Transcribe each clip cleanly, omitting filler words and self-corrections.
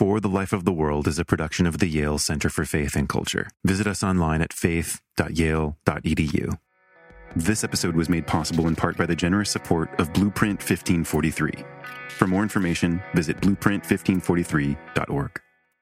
For the Life of the World is a production of the Yale Center for Faith and Culture. Visit us online at faith.yale.edu. This episode was made possible in part by the generous support of Blueprint 1543. For more information, visit blueprint1543.org.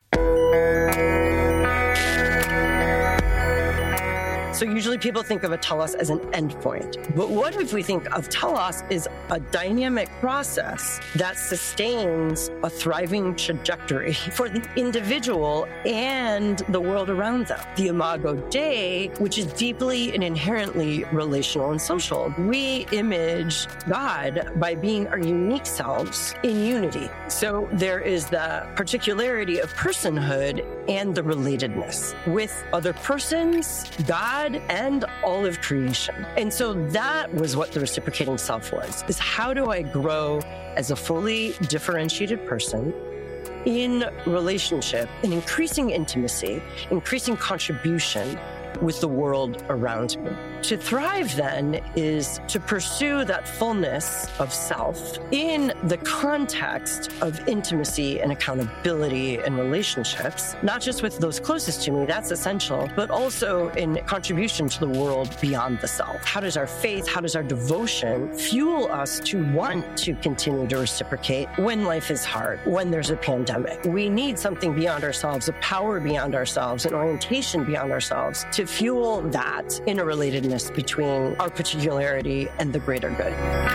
So usually people think of a telos as an endpoint. But what if we think of telos as a dynamic process that sustains a thriving trajectory for the individual and the world around them? The Imago Dei, which is deeply and inherently relational and social. We image God by being our unique selves in unity. So there is the particularity of personhood and the relatedness with other persons, God, and all of creation. And so that was what the reciprocating self was, is how do I grow as a fully differentiated person in relationship, in increasing intimacy, increasing contribution with the world around me. To thrive then is to pursue that fullness of self in the context of intimacy and accountability and relationships, not just with those closest to me, that's essential, but also in contribution to the world beyond the self. How does our faith, how does our devotion fuel us to want to continue to reciprocate when life is hard, when there's a pandemic? We need something beyond ourselves, a power beyond ourselves, an orientation beyond ourselves to fuel that interrelatedness between our particularity and the greater good.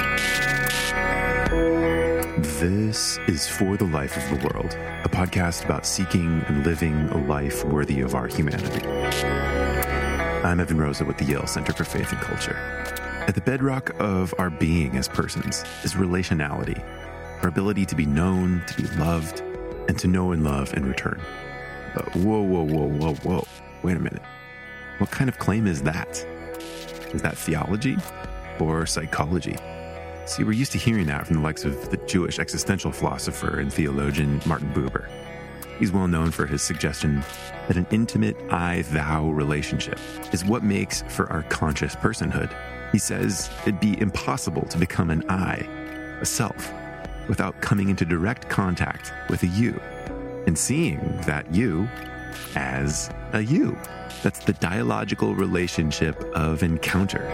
This is For the Life of the World, a podcast about seeking and living a life worthy of our humanity. I'm Evan Rosa with the Yale Center for Faith and Culture. At the bedrock of our being as persons is relationality, our ability to be known, to be loved, and to know and love in return. But whoa. Wait a minute. What kind of claim is that? Is that theology or psychology? See, we're used to hearing that from the likes of the Jewish existential philosopher and theologian Martin Buber. He's well known for his suggestion that an intimate I-thou relationship is what makes for our conscious personhood. He says it'd be impossible to become an I, a self, without coming into direct contact with a you and seeing that you as a you. That's the dialogical relationship of encounter.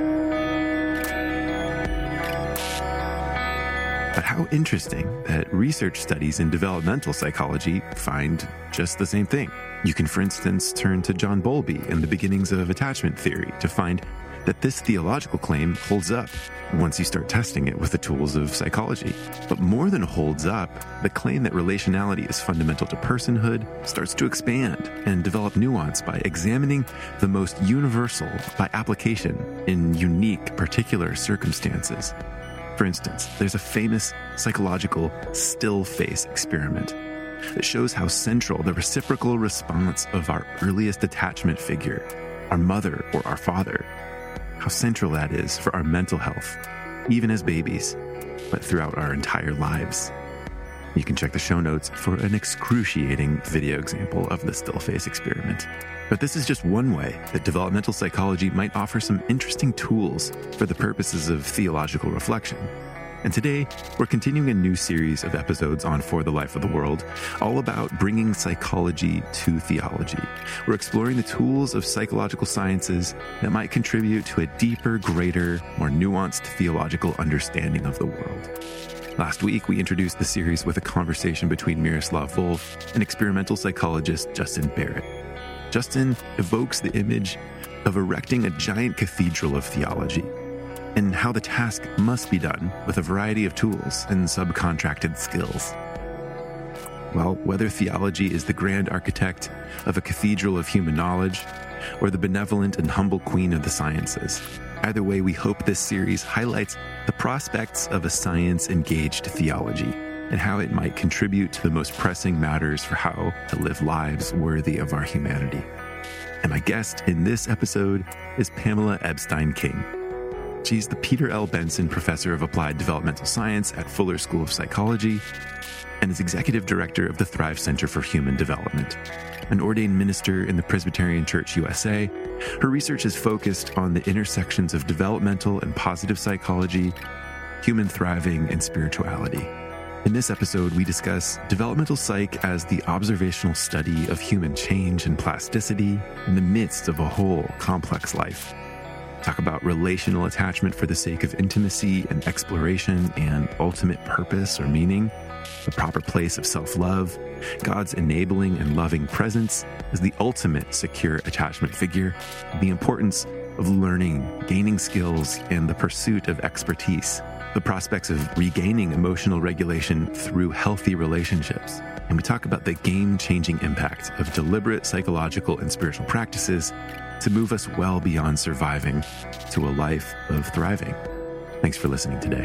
But how interesting that research studies in developmental psychology find just the same thing. You can, for instance, turn to John Bowlby and the beginnings of attachment theory to find that this theological claim holds up once you start testing it with the tools of psychology. But more than holds up, the claim that relationality is fundamental to personhood starts to expand and develop nuance by examining the most universal by application in unique, particular circumstances. For instance, there's a famous psychological still face experiment that shows how central the reciprocal response of our earliest attachment figure, our mother or our father, how central that is for our mental health, even as babies, but throughout our entire lives. You can check the show notes for an excruciating video example of the still face experiment. But this is just one way that developmental psychology might offer some interesting tools for the purposes of theological reflection. And today, we're continuing a new series of episodes on For the Life of the World, all about bringing psychology to theology. We're exploring the tools of psychological sciences that might contribute to a deeper, greater, more nuanced theological understanding of the world. Last week, we introduced the series with a conversation between Miroslav Volf and experimental psychologist Justin Barrett. Justin evokes the image of erecting a giant cathedral of theology, and how the task must be done with a variety of tools and subcontracted skills. Well, whether theology is the grand architect of a cathedral of human knowledge or the benevolent and humble queen of the sciences, either way, we hope this series highlights the prospects of a science-engaged theology and how it might contribute to the most pressing matters for how to live lives worthy of our humanity. And my guest in this episode is Pamela Epstein-King. She's the Peter L. Benson Professor of Applied Developmental Science at Fuller School of Psychology and is Executive Director of the Thrive Center for Human Development. An ordained minister in the Presbyterian Church USA, her research is focused on the intersections of developmental and positive psychology, human thriving, and spirituality. In this episode, we discuss developmental psych as the observational study of human change and plasticity in the midst of a whole complex life. Talk about relational attachment for the sake of intimacy and exploration and ultimate purpose or meaning, the proper place of self-love, God's enabling and loving presence as the ultimate secure attachment figure, the importance of learning, gaining skills, and the pursuit of expertise, the prospects of regaining emotional regulation through healthy relationships. And we talk about the game-changing impact of deliberate psychological and spiritual practices to move us well beyond surviving to a life of thriving. Thanks for listening today.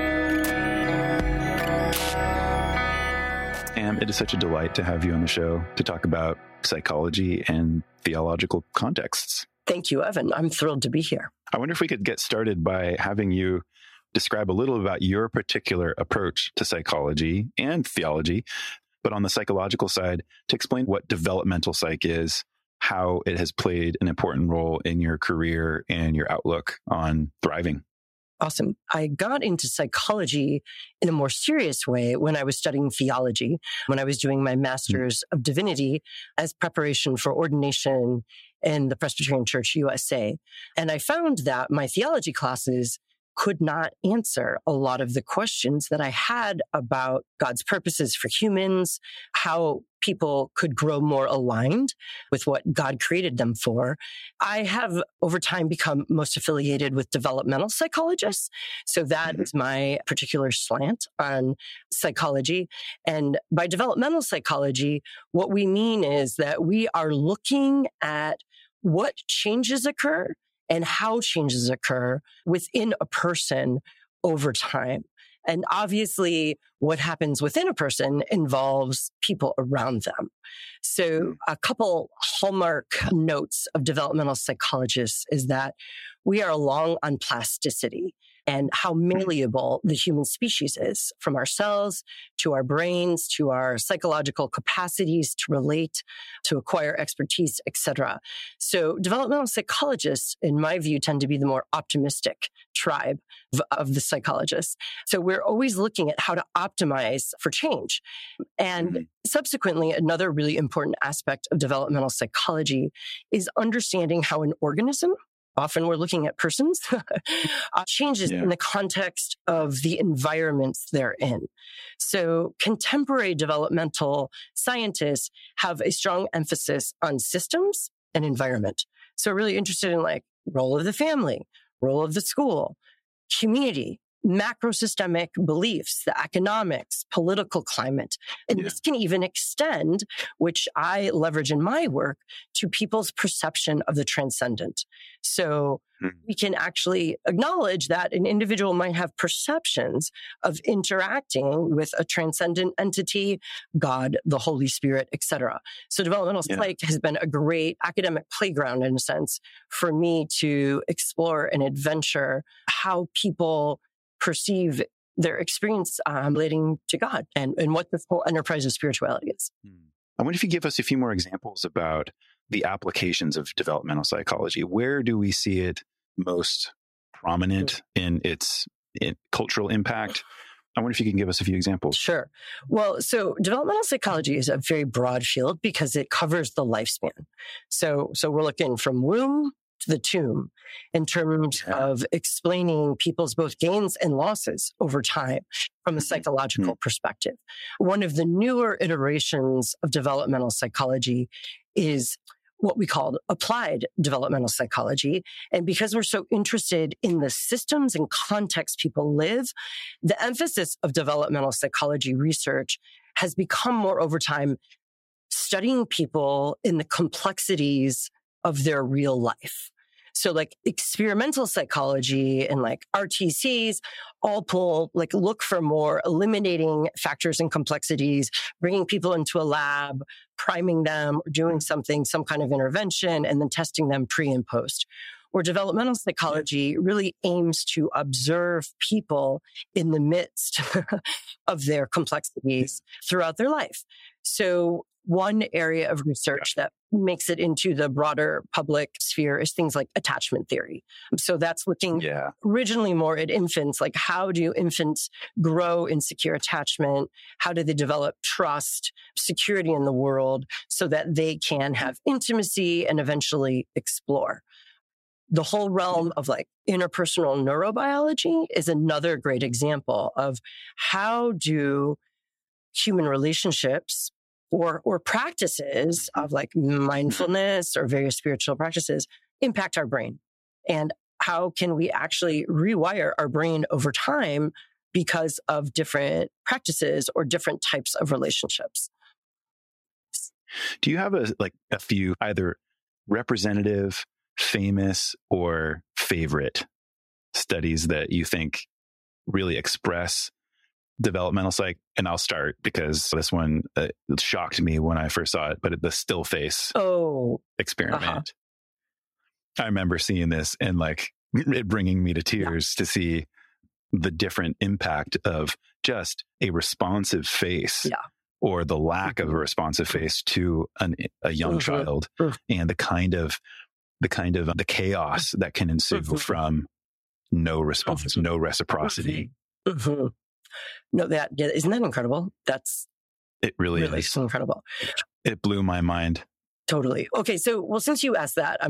It is such a delight to have you on the show to talk about psychology and theological contexts. Thank you, Evan. I'm thrilled to be here. I wonder if we could get started by having you describe a little about your particular approach to psychology and theology, but on the psychological side, to explain what developmental psych is, how it has played an important role in your career and your outlook on thriving. Awesome. I got into psychology in a more serious way when I was studying theology, when I was doing my Master's of Divinity as preparation for ordination in the Presbyterian Church USA. And I found that my theology classes could not answer a lot of the questions that I had about God's purposes for humans, how people could grow more aligned with what God created them for. I have over time become most affiliated with developmental psychologists. So that is my particular slant on psychology. And by developmental psychology, what we mean is that we are looking at what changes occur and how changes occur within a person over time. And obviously, what happens within a person involves people around them. So a couple hallmark notes of developmental psychologists is that we are long on plasticity and how malleable the human species is, from our cells to our brains to our psychological capacities to relate, to acquire expertise, etc. So developmental psychologists, in my view, tend to be the more optimistic tribe of the psychologists. So we're always looking at how to optimize for change. And subsequently, another really important aspect of developmental psychology is understanding how an organism, often we're looking at persons, changes in the context of the environments they're in. So contemporary developmental scientists have a strong emphasis on systems and environment. So really interested in like role of the family, role of the school, community, macrosystemic beliefs, the economics, political climate. And this can even extend, which I leverage in my work, to people's perception of the transcendent. So we can actually acknowledge that an individual might have perceptions of interacting with a transcendent entity, God, the Holy Spirit, etc. So developmental psych has been a great academic playground, in a sense, for me to explore and adventure how people perceive their experience relating to God and what this whole enterprise of spirituality is. I wonder if you give us a few more examples about the applications of developmental psychology. Where do we see it most prominent in its cultural impact? I wonder if you can give us a few examples. Sure. Well, so developmental psychology is a very broad field because it covers the lifespan. So we're looking from womb to the tomb in terms of explaining people's both gains and losses over time from a psychological perspective. One of the newer iterations of developmental psychology is what we call applied developmental psychology. And because we're so interested in the systems and context people live, the emphasis of developmental psychology research has become more over time studying people in the complexities of their real life. So like experimental psychology and like RTCs all look for more eliminating factors and complexities, bringing people into a lab, priming them, or doing some kind of intervention, and then testing them pre and post. Where developmental psychology really aims to observe people in the midst of their complexities throughout their life. So One area of research that makes it into the broader public sphere is things like attachment theory. So that's looking originally more at infants, like how do infants grow in secure attachment? How do they develop trust, security in the world so that they can have intimacy and eventually explore? The whole realm of like interpersonal neurobiology is another great example of how do human relationships or practices of like mindfulness or various spiritual practices impact our brain, and how can we actually rewire our brain over time because of different practices or different types of relationships. Do you have a few either representative, famous, or favorite studies that you think really express developmental psych? And I'll start because this one shocked me when I first saw it, but the still face experiment. I remember seeing this and like it bringing me to tears to see the different impact of just a responsive face or the lack of a responsive face to a young child, and the kind of the chaos that can ensue from no response, no reciprocity. No, isn't that incredible? It really is incredible. It blew my mind. Totally. Okay. So, since you asked that,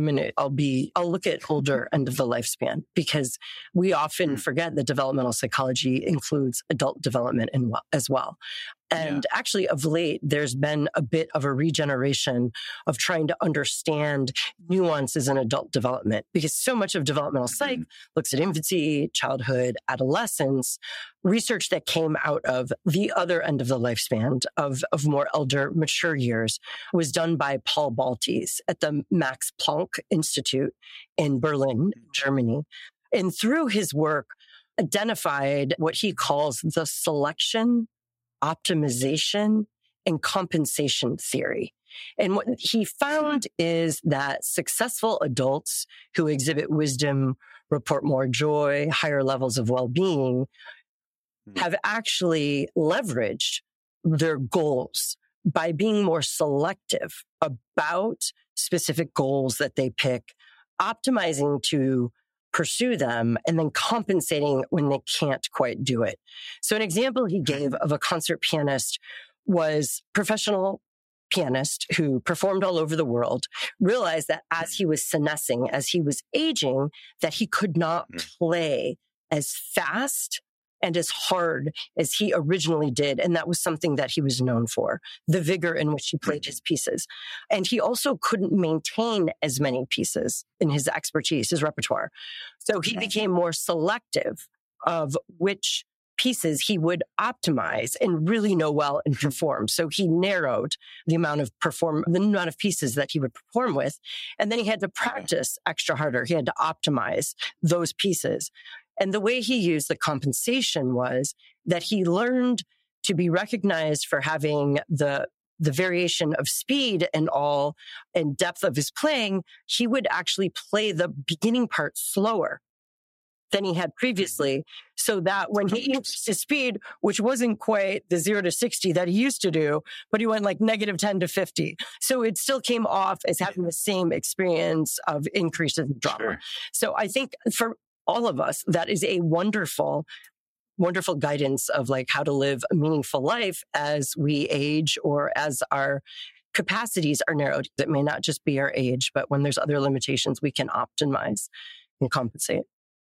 I'll look at older end of the lifespan, because we often forget that developmental psychology includes adult development as well. And actually, of late, there's been a bit of a regeneration of trying to understand nuances in adult development, because so much of developmental psych looks at infancy, childhood, adolescence. Research that came out of the other end of the lifespan of more elder, mature years was done by Paul Baltes at the Max Planck Institute in Berlin, Germany. And through his work, identified what he calls the selection, optimization, and compensation theory. And what he found is that successful adults who exhibit wisdom, report more joy, higher levels of well-being, have actually leveraged their goals by being more selective about specific goals that they pick, optimizing to pursue them, and then compensating when they can't quite do it. So an example he gave of a concert pianist was professional pianist who performed all over the world, realized that as he was senescing, as he was aging, that he could not play as fast and as hard as he originally did. And that was something that he was known for, the vigor in which he played his pieces. And he also couldn't maintain as many pieces in his expertise, his repertoire. So he became more selective of which pieces he would optimize and really know well and perform. So he narrowed the amount of pieces that he would perform with. And then he had to practice extra harder. He had to optimize those pieces. And the way he used the compensation was that he learned to be recognized for having the variation of speed and all and depth of his playing. He would actually play the beginning part slower than he had previously, so that when he increased his speed, which wasn't quite the 0 to 60 that he used to do, but he went like -10 to 50. So it still came off as having the same experience of increase in drama. Sure. So I think for all of us, that is a wonderful guidance of like how to live a meaningful life as we age or as our capacities are narrowed. It may not just be our age, but when there's other limitations, we can optimize and compensate.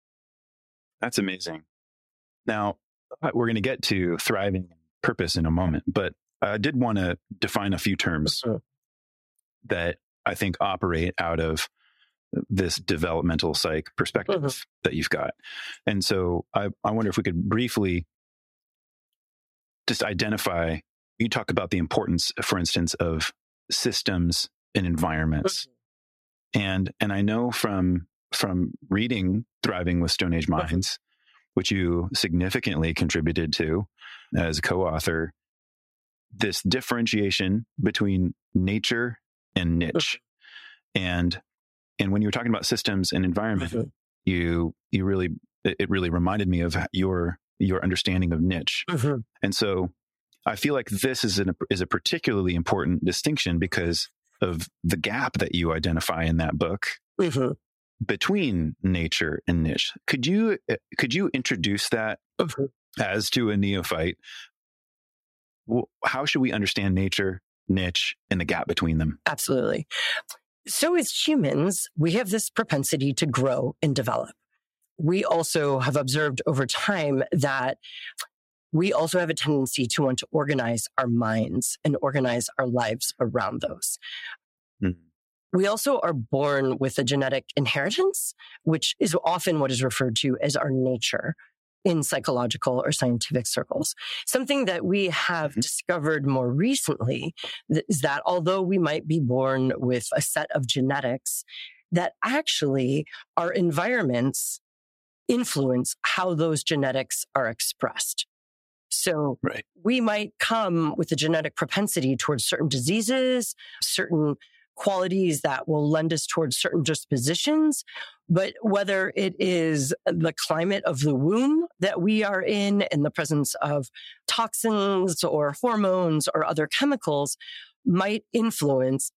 That's amazing. Now, we're going to get to thriving and purpose in a moment, but I did want to define a few terms that I think operate out of this developmental psych perspective that you've got. And so I wonder if we could briefly just identify, you talk about the importance, for instance, of systems and environments. And I know from reading Thriving with Stone Age Minds, which you significantly contributed to as a co-author, this differentiation between nature and niche. And when you were talking about systems and environment, it really reminded me of your understanding of niche. And so I feel like this is a particularly important distinction because of the gap that you identify in that book between nature and niche. Could you introduce that as to a neophyte? How should we understand nature, niche, and the gap between them? Absolutely. So as humans, we have this propensity to grow and develop. We also have observed over time that we also have a tendency to want to organize our minds and organize our lives around those. We also are born with a genetic inheritance, which is often what is referred to as our nature in psychological or scientific circles. Something that we have discovered more recently is that although we might be born with a set of genetics, that actually our environments influence how those genetics are expressed. So we might come with a genetic propensity towards certain diseases, certain qualities that will lend us towards certain dispositions. But whether it is the climate of the womb that we are in and the presence of toxins or hormones or other chemicals might influence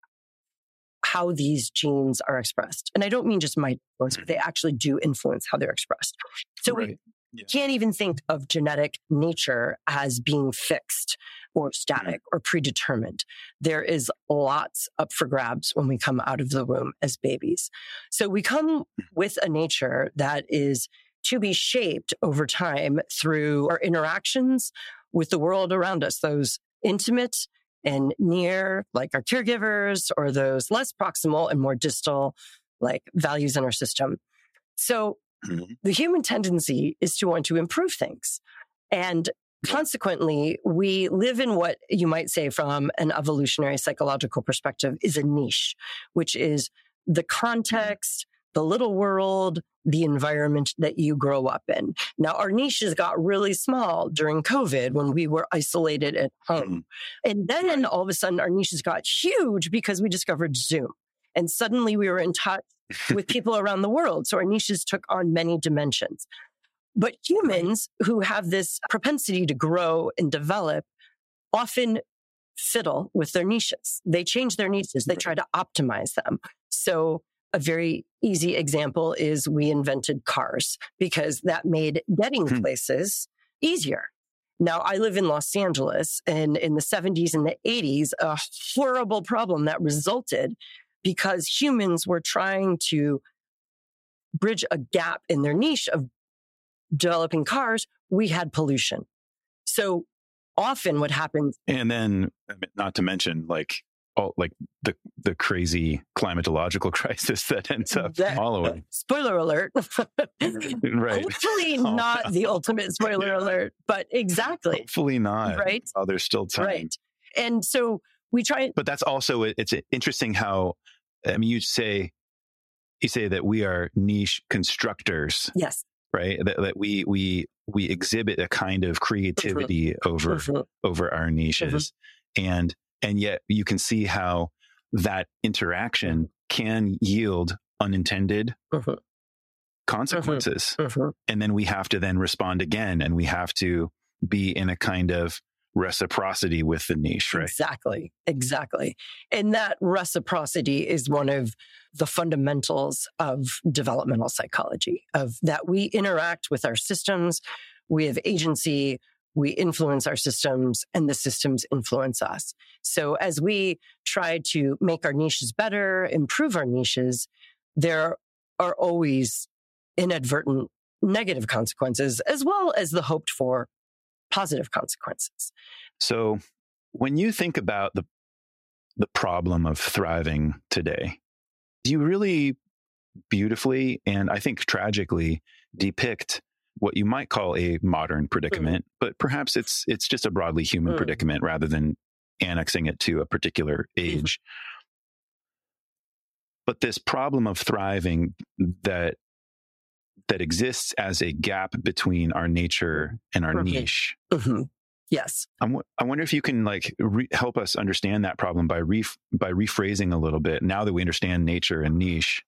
how these genes are expressed. And I don't mean just might influence, but they actually do influence how they're expressed. So we can't even think of genetic nature as being fixed or static or predetermined. There is lots up for grabs when we come out of the womb as babies. So we come with a nature that is to be shaped over time through our interactions with the world around us, those intimate and near, like our caregivers, or those less proximal and more distal, like values in our system. So the human tendency is to want to improve things. And consequently, we live in what you might say from an evolutionary psychological perspective is a niche, which is the context, the little world, the environment that you grow up in. Now, our niches got really small during COVID when we were isolated at home. And then all of a sudden, our niches got huge because we discovered Zoom. And suddenly we were in touch with people around the world. So our niches took on many dimensions. But humans who have this propensity to grow and develop often fiddle with their niches. They change their niches. They try to optimize them. So a very easy example is we invented cars because that made getting places easier. Now, I live in Los Angeles, and in the 70s and the 80s, a horrible problem that resulted because humans were trying to bridge a gap in their niche of developing cars. We had pollution. So often what happens... And then, not to mention, the crazy climatological crisis that ends up following. Spoiler alert. Right. Hopefully not the ultimate spoiler alert, but exactly. Hopefully not. Right. Oh, there's still time. Right. And so we try... But that's also, it's interesting how, you say that we are niche constructors. Yes. Right. That we exhibit a kind of creativity over our niches. And yet you can see how that interaction can yield unintended consequences. And then we have to then respond again, and we have to be in a kind of reciprocity with the niche, right? Exactly. And that reciprocity is one of the fundamentals of developmental psychology, of that we interact with our systems, we have agency, we influence our systems, and the systems influence us. So as we try to make our niches better, improve our niches, there are always inadvertent negative consequences, as well as the hoped for positive consequences. So when you think about the problem of thriving today, you really beautifully and I think tragically depict what you might call a modern predicament, but perhaps it's just a broadly human predicament rather than annexing it to a particular age. But this problem of thriving that exists as a gap between our nature and our niche. Yes. I wonder if you can help us understand that problem by rephrasing a little bit. Now that we understand nature and niche,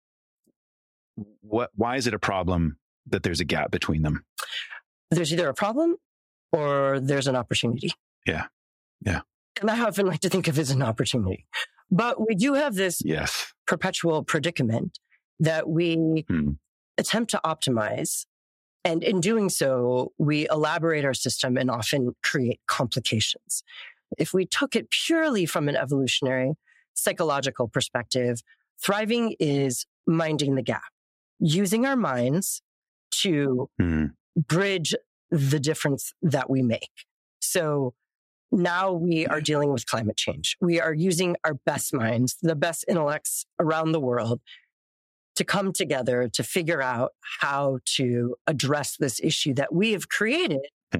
why is it a problem that there's a gap between them? There's either a problem or there's an opportunity. Yeah. Yeah. And I often like to think of it as an opportunity. But we do have this Yes. perpetual predicament that we attempt to optimize. And in doing so, we elaborate our system and often create complications. If we took it purely from an evolutionary, psychological perspective, thriving is minding the gap, using our minds to bridge the difference that we make. So now we are dealing with climate change. We are using our best minds, the best intellects around the world, to come together to figure out how to address this issue that we have created,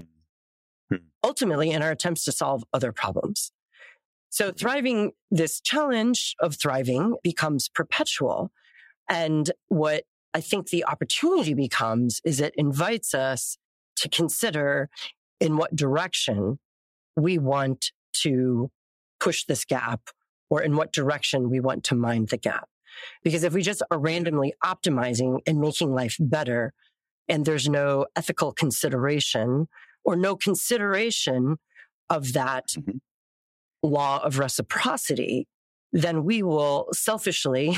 ultimately in our attempts to solve other problems. So thriving, this challenge of thriving becomes perpetual. And what I think the opportunity becomes is it invites us to consider in what direction we want to push this gap, or in what direction we want to mind the gap. Because if we just are randomly optimizing and making life better, and there's no ethical consideration or no consideration of that law of reciprocity, then we will selfishly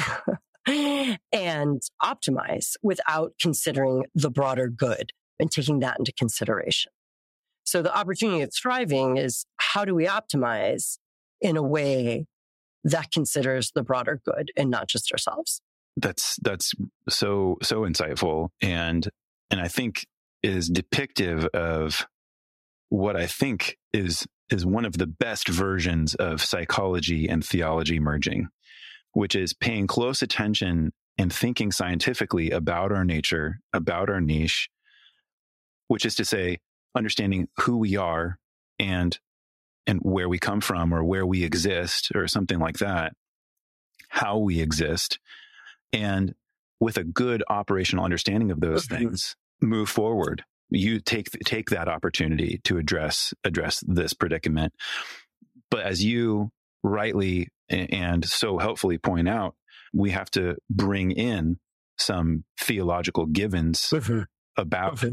and optimize without considering the broader good and taking that into consideration. So the opportunity of thriving is, how do we optimize in a way that considers the broader good and not just ourselves? That's so insightful, and I think is depictive of what I think is one of the best versions of psychology and theology merging, which is paying close attention and thinking scientifically about our nature, about our niche, which is to say, understanding who we are and where we come from, or where we exist, or something like that, how we exist, and with a good operational understanding of those things, move forward. You take that opportunity to address this predicament. But as you rightly and so helpfully point out, we have to bring in some theological givens about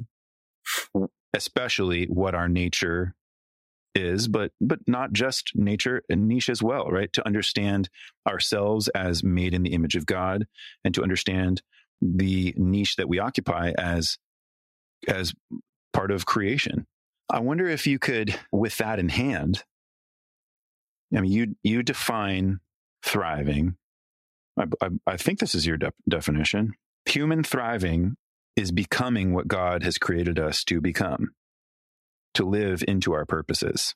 especially what our nature is, but not just nature and niche as well, right? To understand ourselves as made in the image of God, and to understand the niche that we occupy as part of creation. I wonder if you could, with that in hand, I mean, you define thriving. I think this is your definition. Human thriving is becoming what God has created us to become, to live into our purposes.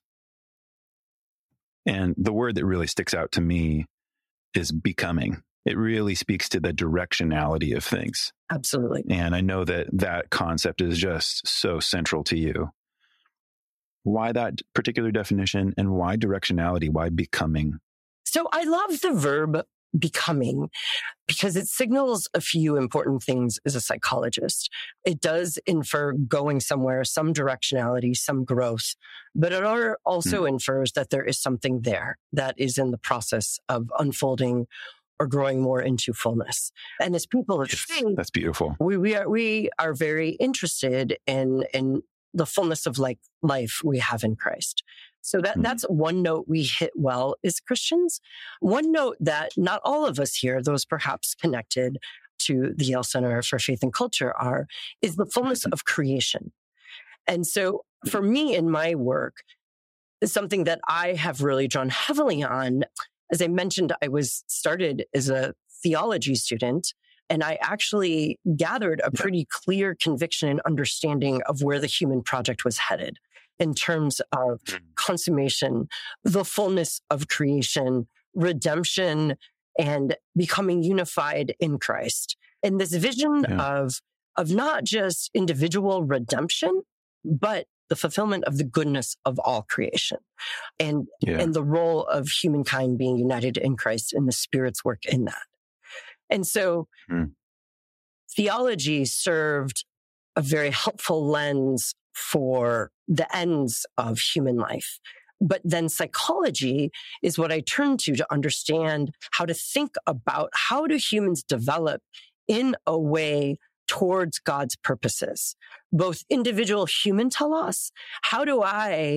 And the word that really sticks out to me is becoming. It really speaks to the directionality of things. Absolutely. And I know that concept is just so central to you. Why that particular definition, and why directionality? Why becoming? So I love the verb becoming because it signals a few important things as a psychologist. It does infer going somewhere, some directionality, some growth, but it also infers that there is something there that is in the process of unfolding or growing more into fullness. And as people of faith, that's beautiful. We are very interested in the fullness of life we have in Christ. So that's one note we hit well as Christians. One note that not all of us here, those perhaps connected to the Yale Center for Faith and Culture, is the fullness of creation. And so for me in my work, is something that I have really drawn heavily on. As I mentioned, I was started as a theology student, and I actually gathered a pretty clear conviction and understanding of where the human project was headed in terms of consummation, the fullness of creation, redemption, and becoming unified in Christ. And this vision of not just individual redemption, but the fulfillment of the goodness of all creation, and the role of humankind being united in Christ and the Spirit's work in that. And so theology served a very helpful lens for the ends of human life. But then psychology is what I turn to understand how to think about how do humans develop in a way towards God's purposes, both individual human telos. How do I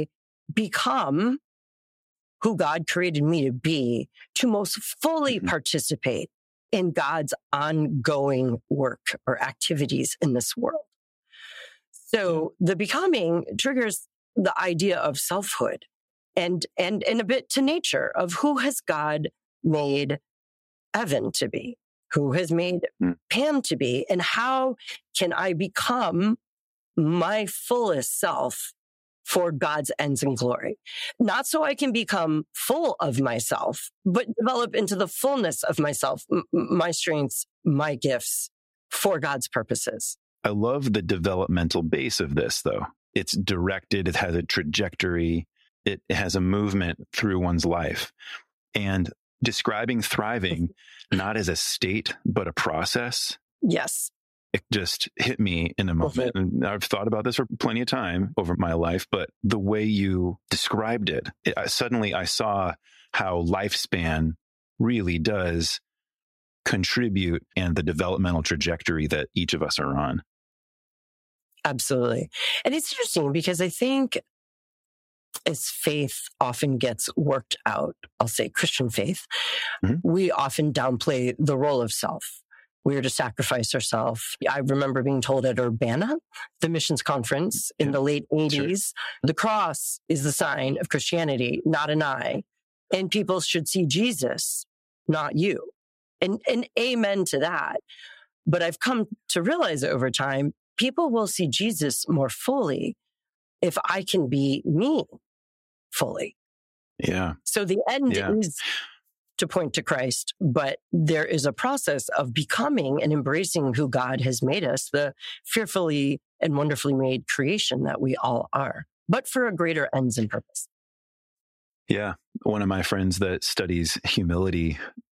become who God created me to be, to most fully participate in God's ongoing work or activities in this world. So the becoming triggers the idea of selfhood and a bit to nature of who has God made Evan to be, who has made Pam to be, and how can I become my fullest self for God's ends and glory. Not so I can become full of myself, but develop into the fullness of myself, my strengths, my gifts for God's purposes. I love the developmental base of this, though. It's directed, it has a trajectory, it has a movement through one's life. And describing thriving not as a state, but a process. Yes. It just hit me in a moment. And I've thought about this for plenty of time over my life, but the way you described it, suddenly I saw how lifespan really does contribute and the developmental trajectory that each of us are on. Absolutely. And it's interesting because I think as faith often gets worked out, I'll say Christian faith, we often downplay the role of self. We are to sacrifice ourselves. I remember being told at Urbana, the missions conference in the late 80s, the cross is the sign of Christianity, not an eye. And people should see Jesus, not you. And amen to that. But I've come to realize over time, people will see Jesus more fully if I can be me fully. Yeah. So the end is to point to Christ, but there is a process of becoming and embracing who God has made us, the fearfully and wonderfully made creation that we all are, but for a greater ends and purpose. Yeah. One of my friends that studies humility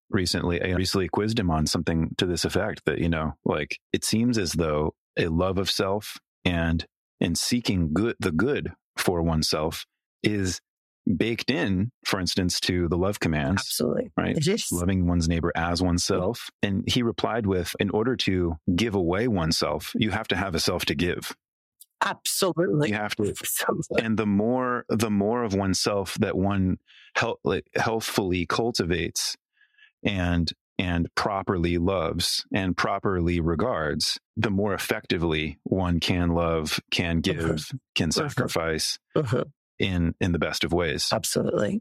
I recently quizzed him on something to this effect that, like it seems as though a love of self and seeking the good for oneself is baked in, for instance, to the love commands. Absolutely. Right? It is. Loving one's neighbor as oneself. And he replied with, in order to give away oneself, you have to have a self to give. Absolutely. You have to. And the more of oneself that one healthfully cultivates and properly loves and properly regards, the more effectively one can love, can give, can sacrifice in the best of ways. Absolutely.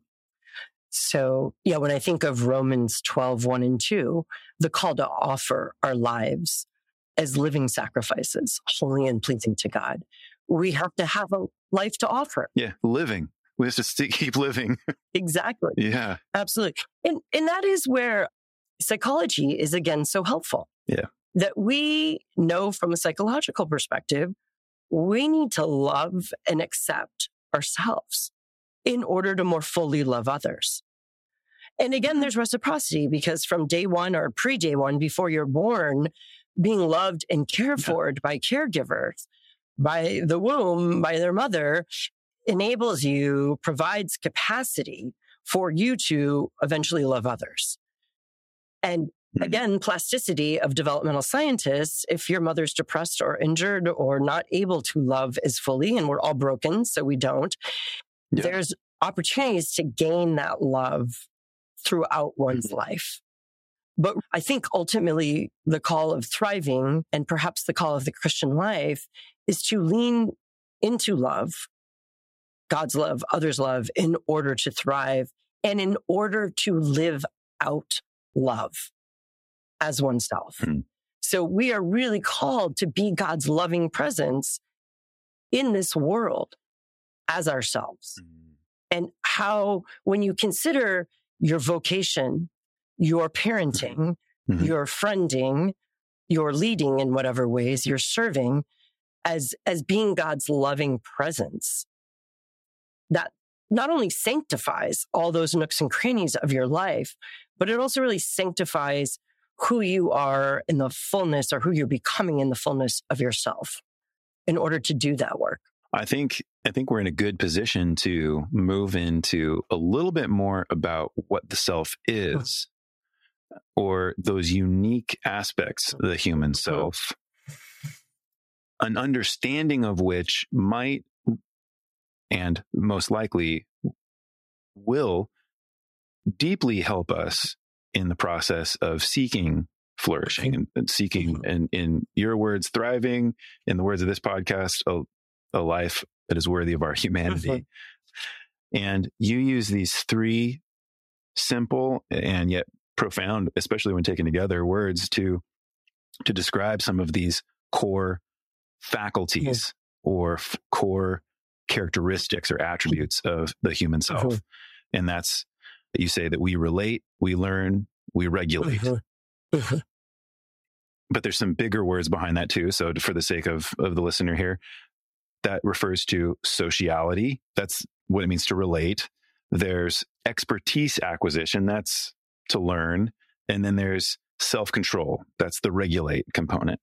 So, when I think of Romans 12:1 and 2, the call to offer our lives as living sacrifices, holy and pleasing to God, we have to have a life to offer. Yeah, living. We have to keep living. Exactly. Yeah. Absolutely. And that is where psychology is, again, so helpful. Yeah. That we know from a psychological perspective, we need to love and accept ourselves in order to more fully love others. And again, there's reciprocity because from day one or pre-day one, before you're born, being loved and cared for by caregivers, by the womb, by their mother, enables you, provides capacity for you to eventually love others. And again, plasticity of developmental scientists, if your mother's depressed or injured or not able to love as fully, and we're all broken, so we don't, there's opportunities to gain that love throughout one's life. But I think ultimately the call of thriving and perhaps the call of the Christian life is to lean into love, God's love, others' love, in order to thrive and in order to live out love as oneself. So we are really called to be God's loving presence in this world as ourselves. And how, when you consider your vocation, your parenting, your friending, your leading in whatever ways you're serving as being God's loving presence, that not only sanctifies all those nooks and crannies of your life, but it also really sanctifies who you are in the fullness or who you're becoming in the fullness of yourself in order to do that work. I think we're in a good position to move into a little bit more about what the self is, or those unique aspects of the human self, an understanding of which might and most likely will deeply help us in the process of seeking flourishing and seeking, and in your words, thriving, in the words of this podcast, a life that is worthy of our humanity. And you use these three simple and yet profound, especially when taken together, words to describe some of these core faculties or core characteristics or attributes of the human self. And that's, you say that we relate, we learn, we regulate. But there's some bigger words behind that too. So for the sake of the listener here, that refers to sociality. That's what it means to relate. There's expertise acquisition. That's to learn. And then there's self-control. That's the regulate component.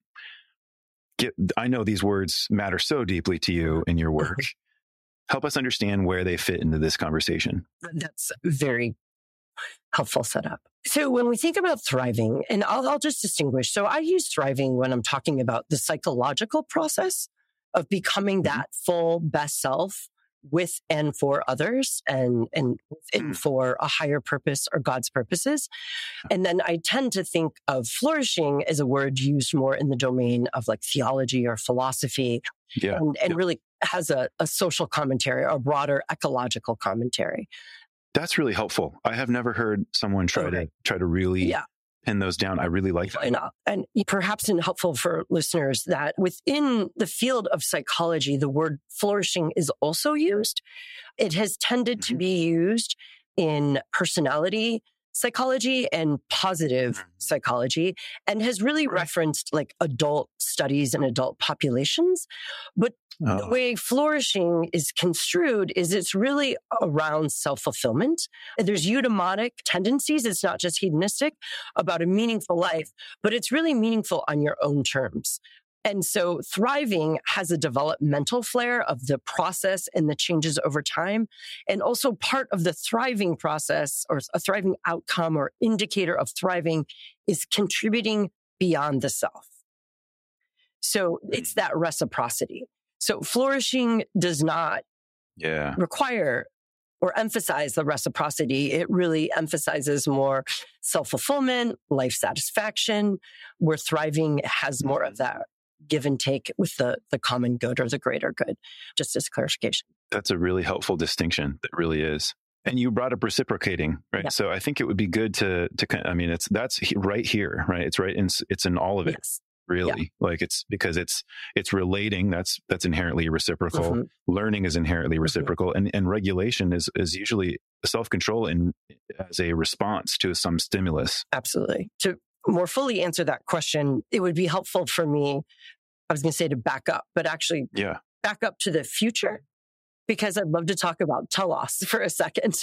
I know these words matter so deeply to you in your work. Help us understand where they fit into this conversation. That's very helpful setup. So when we think about thriving, and I'll just distinguish. So I use thriving when I'm talking about the psychological process of becoming that full best self with and for others, and for a higher purpose or God's purposes. And then I tend to think of flourishing as a word used more in the domain of like theology or philosophy, and really has a social commentary or a broader ecological commentary. That's really helpful. I have never heard someone try to really pin those down. I really like that. And perhaps helpful for listeners that within the field of psychology, the word flourishing is also used. It has tended to be used in personality psychology and positive psychology, and has really referenced like adult studies and adult populations. But the way flourishing is construed is it's really around self-fulfillment. There's eudaimonic tendencies. It's not just hedonistic about a meaningful life, but it's really meaningful on your own terms. And so thriving has a developmental flair of the process and the changes over time. And also part of the thriving process, or a thriving outcome or indicator of thriving, is contributing beyond the self. So it's that reciprocity. So flourishing does not require or emphasize the reciprocity. It really emphasizes more self-fulfillment, life satisfaction, where thriving has more of that give and take with the common good or the greater good, just as clarification. That's a really helpful distinction. That really is. And you brought up reciprocating, right? Yeah. So I think it would be good to I mean, that's right here, right? It's right it's in all of it. Yes. Really, like it's because it's relating. That's inherently reciprocal. Learning is inherently reciprocal, and regulation is usually self-control as a response to some stimulus. Absolutely. To more fully answer that question, it would be helpful for me, I was going to say to back up, but actually back up to the future, because I'd love to talk about telos for a second.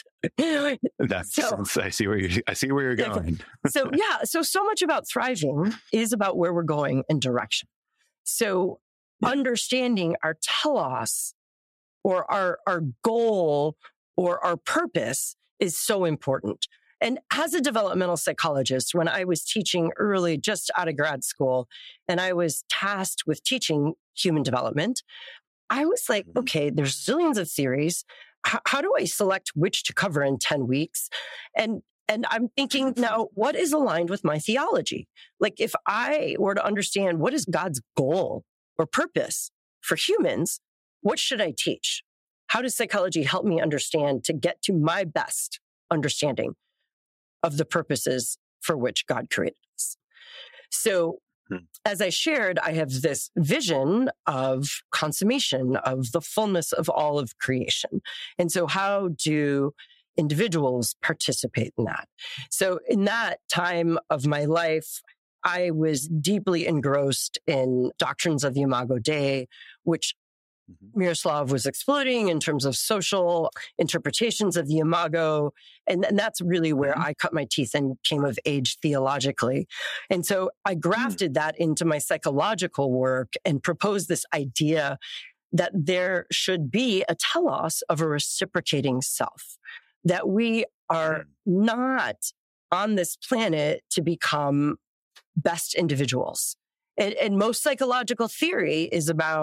I see where you're going. So much about thriving is about where we're going and direction. So understanding our telos, or our goal, or our purpose, is so important. And as a developmental psychologist, when I was teaching early, just out of grad school, and I was tasked with teaching human development, I was like, okay, there's zillions of theories. How do I select which to cover in 10 weeks? And I'm thinking, now, what is aligned with my theology? Like, if I were to understand what is God's goal or purpose for humans, what should I teach? How does psychology help me understand to get to my best understanding of the purposes for which God created us? So, as I shared, I have this vision of consummation, of the fullness of all of creation. And so how do individuals participate in that? So in that time of my life, I was deeply engrossed in doctrines of the Imago Dei, which Miroslav was exploiting in terms of social interpretations of the imago. And that's really where I cut my teeth and came of age theologically. And so I grafted that into my psychological work and proposed this idea that there should be a telos of a reciprocating self, that we are not on this planet to become best individuals. And most psychological theory is about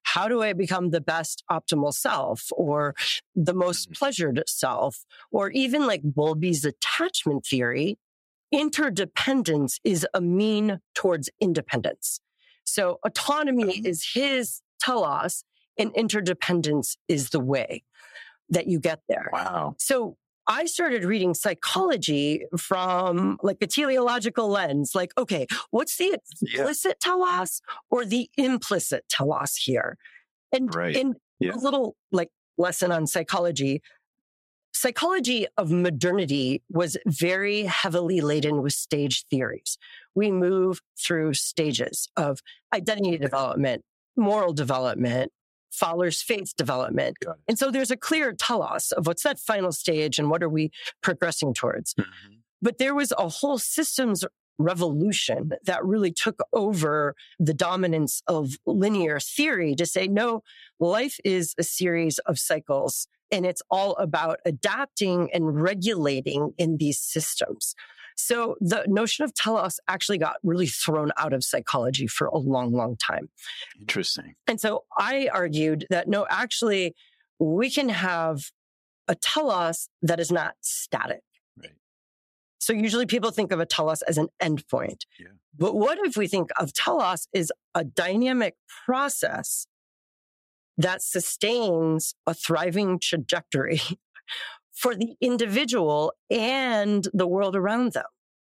how do I become the best optimal self or the most pleasured self? Or even like Bowlby's attachment theory, interdependence is a mean towards independence. So autonomy is his telos and interdependence is the way that you get there. Wow. So I started reading psychology from like a teleological lens. Like, okay, what's the explicit telos or the implicit telos here? And in a little like lesson on psychology, psychology of modernity was very heavily laden with stage theories. We move through stages of identity development, moral development, Fowler's faith development. And so there's a clear telos of what's that final stage and what are we progressing towards. Mm-hmm. But there was a whole systems revolution that really took over the dominance of linear theory to say, no, life is a series of cycles and it's all about adapting and regulating in these systems. So the notion of telos actually got really thrown out of psychology for a long, long time. Interesting. And so I argued that no, actually, we can have a telos that is not static. Right. So usually people think of a telos as an endpoint. Yeah. But what if we think of telos as a dynamic process that sustains a thriving trajectory for the individual and the world around them?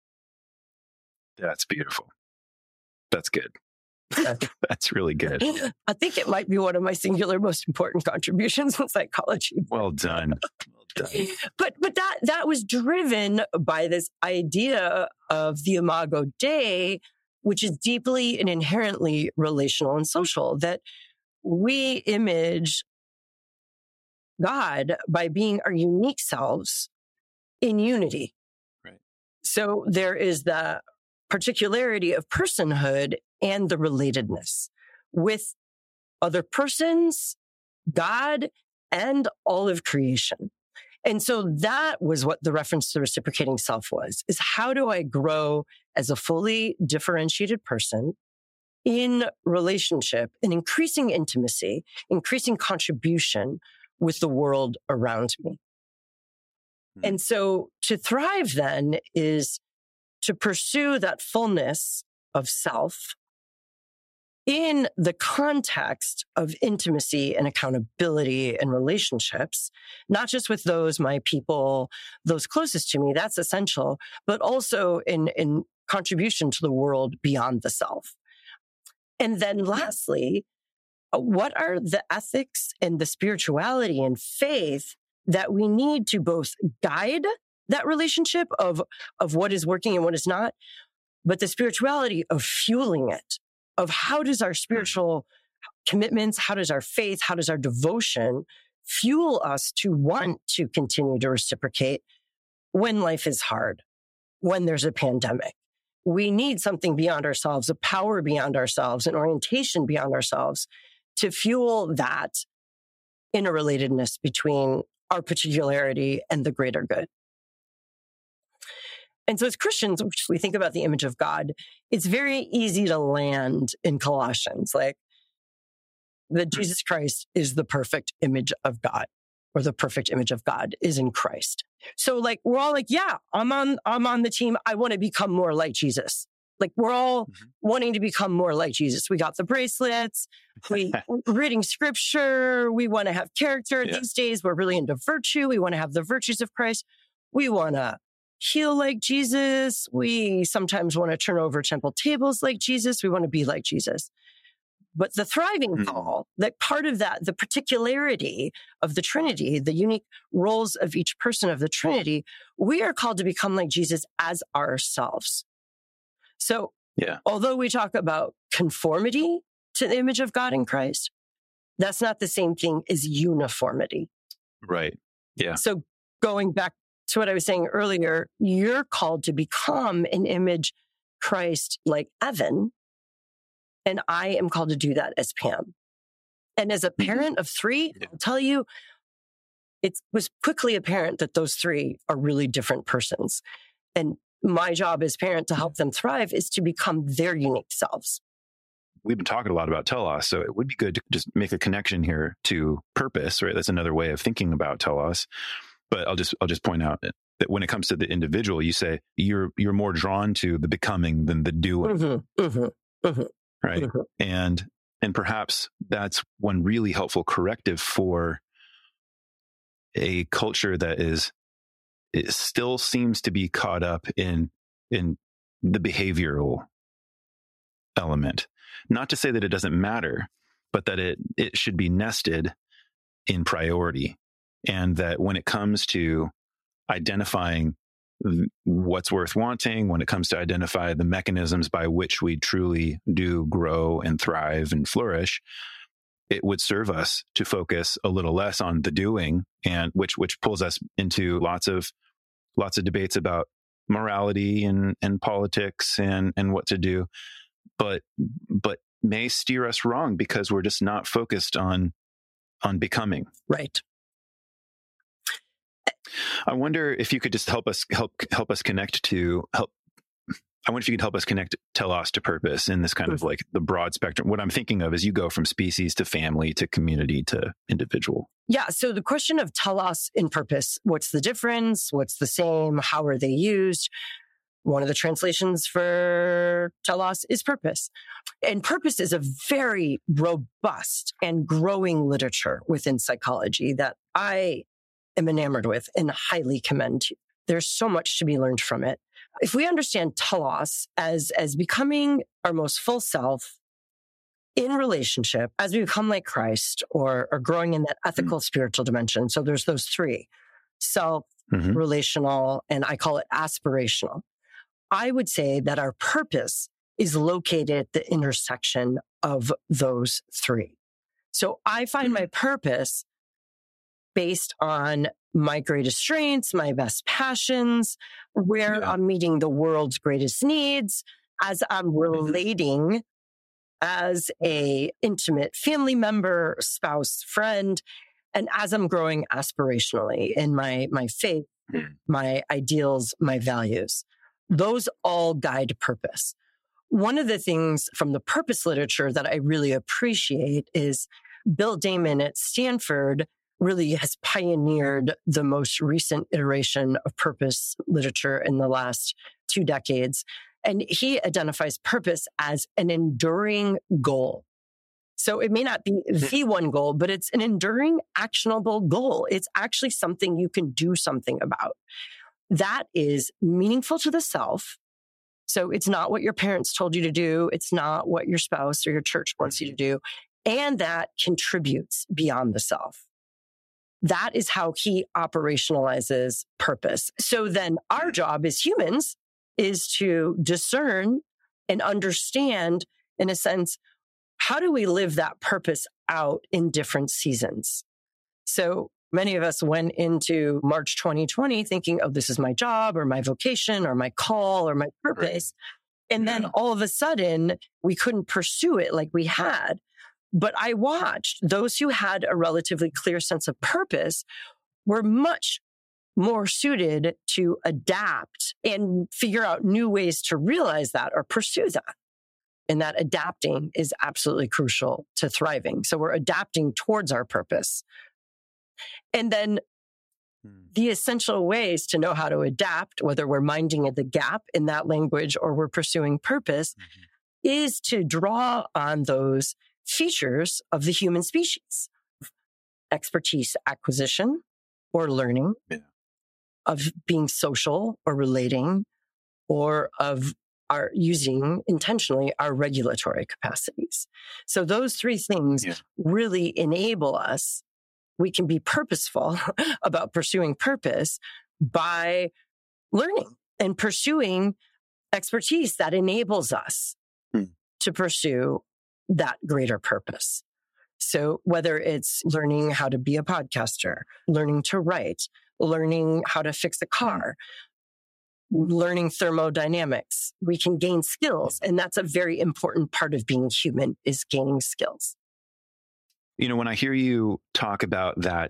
That's beautiful. That's good. That's really good. I think it might be one of my singular most important contributions in psychology. Well done. Well done. But that was driven by this idea of the Imago Dei, which is deeply and inherently relational and social, that we image God by being our unique selves in unity. Right. So there is the particularity of personhood and the relatedness with other persons, God, and all of creation. And so that was what the reference to the reciprocating self was, is how do I grow as a fully differentiated person in relationship, in increasing intimacy, increasing contribution with the world around me. Mm-hmm. And so to thrive then is to pursue that fullness of self in the context of intimacy and accountability and relationships, not just with those, my people, those closest to me, that's essential, but also in contribution to the world beyond the self. And then lastly, what are the ethics and the spirituality and faith that we need to both guide that relationship of what is working and what is not, but the spirituality of fueling it, of how does our spiritual commitments, how does our faith, how does our devotion fuel us to want to continue to reciprocate when life is hard, when there's a pandemic. We need something beyond ourselves, a power beyond ourselves, an orientation beyond ourselves to fuel that interrelatedness between our particularity and the greater good. And so as Christians, we think about the image of God, it's very easy to land in Colossians, like that Jesus Christ is the perfect image of God, or the perfect image of God is in Christ. So like, we're all like, yeah, I'm on the team. I want to become more like Jesus. Like we're all wanting to become more like Jesus. We got the bracelets, we're reading scripture. We want to have character. These days, we're really into virtue. We want to have the virtues of Christ. We want to heal like Jesus. We sometimes want to turn over temple tables like Jesus. We want to be like Jesus. But the thriving call, that part of that, the particularity of the Trinity, the unique roles of each person of the Trinity, we are called to become like Jesus as ourselves. So although we talk about conformity to the image of God in Christ, that's not the same thing as uniformity. Right. Yeah. So going back to what I was saying earlier, you're called to become an image Christ like Evan. And I am called to do that as Pam. And as a parent of three, I'll tell you, it was quickly apparent that those three are really different persons. And my job as parent to help them thrive is to become their unique selves. we've been talking a lot about telos, so it would be good to just make a connection here to purpose, right? That's another way of thinking about telos. But I'll just point out that when it comes to the individual, you say you're more drawn to the becoming than the doing, right? And perhaps that's one really helpful corrective for a culture that it still seems to be caught up in the behavioral element. Not to say that it doesn't matter, but that it should be nested in priority. And that when it comes to identifying what's worth wanting, when it comes to identify the mechanisms by which we truly do grow and thrive and flourish, it would serve us to focus a little less on the doing, and which pulls us into lots of debates about morality and politics and what to do, but may steer us wrong because we're just not focused on becoming. Right. I wonder if you could just help us connect to help. I wonder if you could help us connect telos to purpose in this kind of like the broad spectrum. What I'm thinking of is you go from species to family to community to individual. Yeah. So the question of telos and purpose, what's the difference? What's the same? How are they used? One of the translations for telos is purpose. And purpose is a very robust and growing literature within psychology that I am enamored with and highly commend. There's so much to be learned from it. If we understand telos as becoming our most full self in relationship, as we become like Christ or growing in that ethical spiritual dimension. So there's those three: self, relational, and I call it aspirational. I would say that our purpose is located at the intersection of those three. So I find my purpose based on my greatest strengths, my best passions, where I'm meeting the world's greatest needs, as I'm relating as a intimate family member, spouse, friend, and as I'm growing aspirationally in my faith, my ideals, my values. Those all guide purpose. One of the things from the purpose literature that I really appreciate is Bill Damon at Stanford really has pioneered the most recent iteration of purpose literature in the last 2 decades. And he identifies purpose as an enduring goal. So it may not be the one goal, but it's an enduring, actionable goal. It's actually something you can do something about. That is meaningful to the self. So it's not what your parents told you to do. It's not what your spouse or your church wants you to do. And that contributes beyond the self. That is how he operationalizes purpose. So then our job as humans is to discern and understand, in a sense, how do we live that purpose out in different seasons? So many of us went into March 2020 thinking, oh, this is my job or my vocation or my call or my purpose. Right. And then all of a sudden we couldn't pursue it like we had. But I watched those who had a relatively clear sense of purpose were much more suited to adapt and figure out new ways to realize that or pursue that. And that adapting is absolutely crucial to thriving. So we're adapting towards our purpose. And then the essential ways to know how to adapt, whether we're minding the gap in that language or we're pursuing purpose, is to draw on those features of the human species: expertise acquisition or learning, of being social or relating, or of our using intentionally our regulatory capacities. So those 3 things really enable us. We can be purposeful about pursuing purpose by learning and pursuing expertise that enables us to pursue that greater purpose. So whether it's learning how to be a podcaster, learning to write, learning how to fix a car, learning thermodynamics, we can gain skills. And that's a very important part of being human, is gaining skills. You know, when I hear you talk about that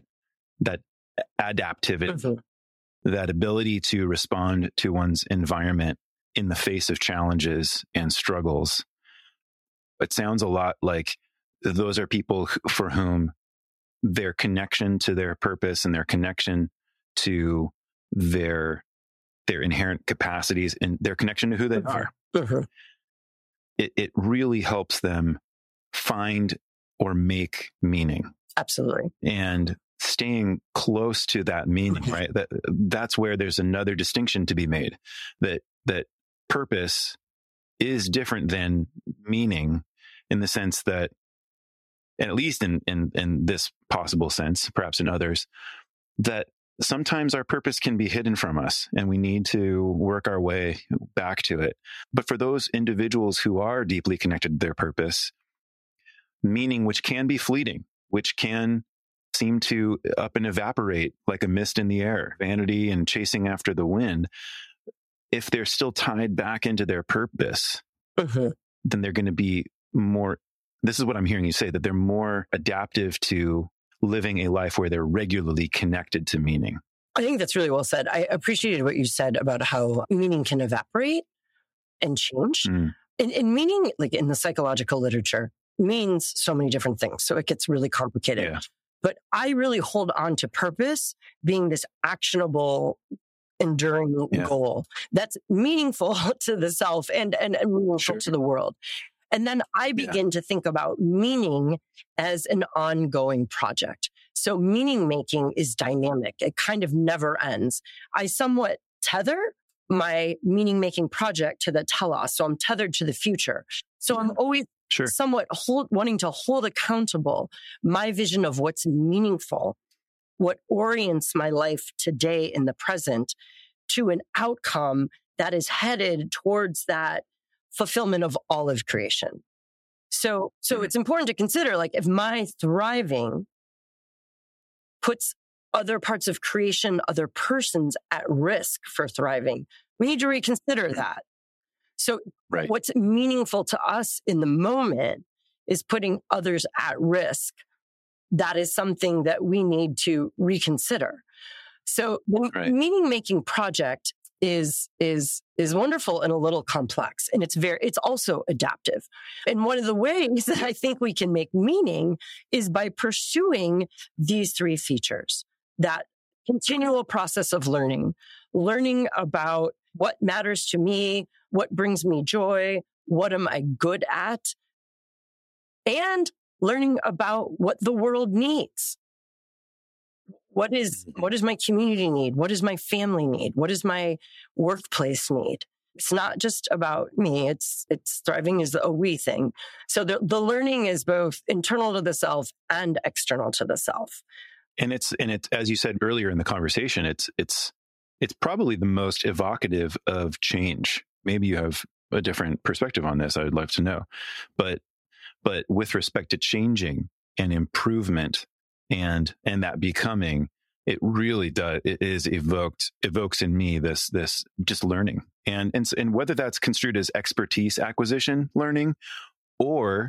adaptivity, that ability to respond to one's environment in the face of challenges and struggles, It sounds a lot like those are people for whom their connection to their purpose and their connection to their inherent capacities and their connection to who they are. It really helps them find or make meaning. Absolutely. And staying close to that meaning, right? That's where there's another distinction to be made, that purpose is different than meaning, in the sense that, and at least in this possible sense, perhaps in others, that sometimes our purpose can be hidden from us and we need to work our way back to it. But for those individuals who are deeply connected to their purpose, meaning, which can be fleeting, which can seem to up and evaporate like a mist in the air, vanity and chasing after the wind, if they're still tied back into their purpose, then they're going to be more, this is what I'm hearing you say, that they're more adaptive to living a life where they're regularly connected to meaning. I think that's really well said. I appreciated what you said about how meaning can evaporate and change. And meaning, like in the psychological literature, means so many different things. So it gets really complicated. Yeah. But I really hold on to purpose being this actionable, enduring goal that's meaningful to the self and meaningful to the world. And then I begin to think about meaning as an ongoing project. So meaning making is dynamic. It kind of never ends. I somewhat tether my meaning making project to the telos. So I'm tethered to the future. So I'm always somewhat wanting to hold accountable my vision of what's meaningful, what orients my life today in the present, to an outcome that is headed towards that fulfillment of all of creation. So it's important to consider, like, if my thriving puts other parts of creation, other persons at risk for thriving, we need to reconsider that. So what's meaningful to us in the moment is putting others at risk. That is something that we need to reconsider. So the meaning-making project is wonderful and a little complex, and it's also adaptive. And one of the ways that I think we can make meaning is by pursuing these three features: that continual process of learning about what matters to me, what brings me joy, what am I good at, and learning about what the world needs. What does my community need? What does my family need? What does my workplace need? It's not just about me. It's thriving is a we thing. So the learning is both internal to the self and external to the self. And it's as you said earlier in the conversation, it's probably the most evocative of change. Maybe you have a different perspective on this. I would love to know. But with respect to changing and improvement and that becoming, it really does. It is evokes in me this just learning, and whether that's construed as expertise acquisition learning, or